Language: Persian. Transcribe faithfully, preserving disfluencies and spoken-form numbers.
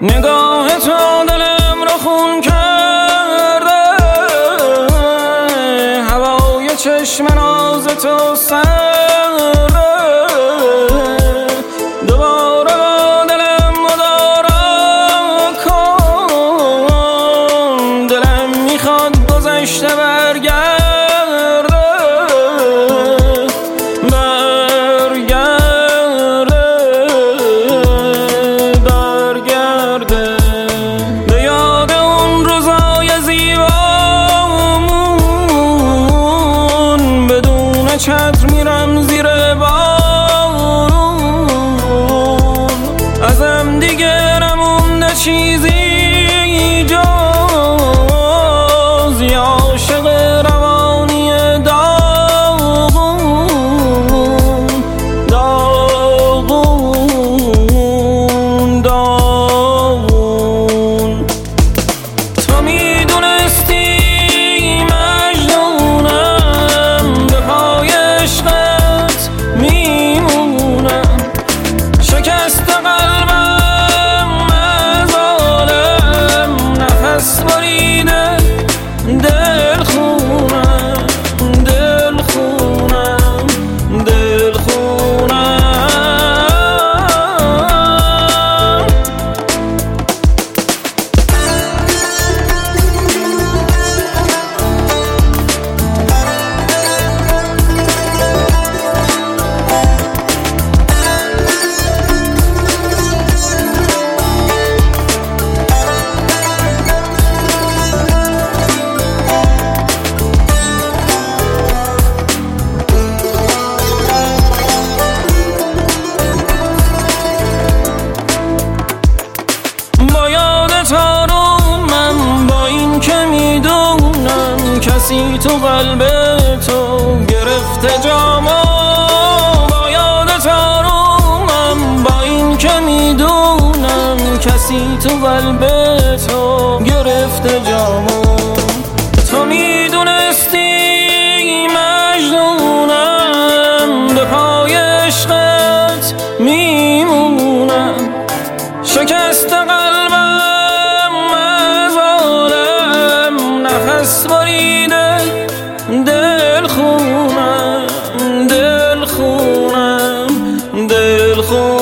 نگاه تو دلم رو خون کرده، هوای چشم ناز تو سرده، دوباره با دلم مدارا کن، دلم میخواد گذشته برگرده، برگرده، برگرده به یاد اون روزای زیبامون، بدون چتر میرم زیر بارون، ازم دیگه نمونده چیزی جز یه عاشق روانی داغون، داغون، داغون. تو میدونستی مجنونم، به پای عشقت میمونم، شکست قلبم از عالم، نفس بریده دل خونم، دل خونم، دل خونم. با یاد تارم، با این که میدونم کسی تو قلب تو گرفته جامو، با یاد تارم، با این که میدونم کسی تو قلب تو گرفته جامو. تو میدونستی مجنونم، به پای عشقت میمونم، شکست قلبم از عالم، نفس بریده دل خونم، دل خونم، دل خونم.